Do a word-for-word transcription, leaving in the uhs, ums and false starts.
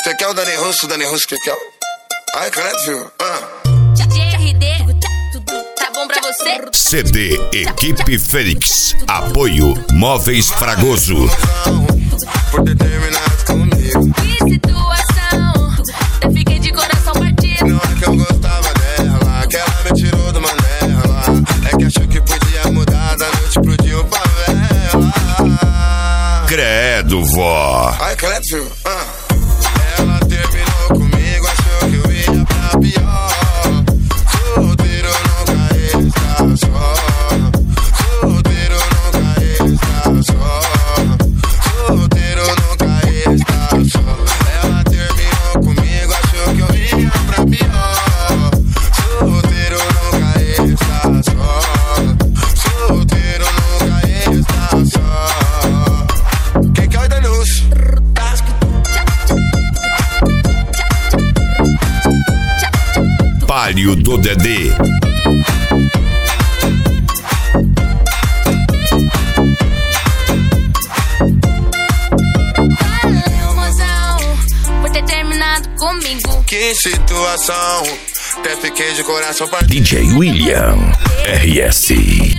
Você quer o Dani Russo, o Dani Russo que quer? Ai, credo, filho. Ah. D J R D, tá bom pra você? C D Equipe Fênix. Apoio Móveis Fragoso. Por ter terminado comigo. Que situação, eu fiquei de coração partido. Não é que eu gostava dela, que ela me tirou do manela. É que achou que podia mudar da noite pro dia o favela. Credo, vó. Ai, credo, filho. Ah. Ela terminou comigo, achou que eu ia pra pior. Solteiro nunca está só. Solteiro nunca está só. Solteiro nunca está só. Ela terminou comigo, achou que eu ia pra pior. Solteiro nunca está só. Solteiro nunca está só. Quem quer o Danúcio? Palio do Dedê. Valeu, mozão, por ter terminado comigo. Que situação, até fiquei de coração partido. D J William R S.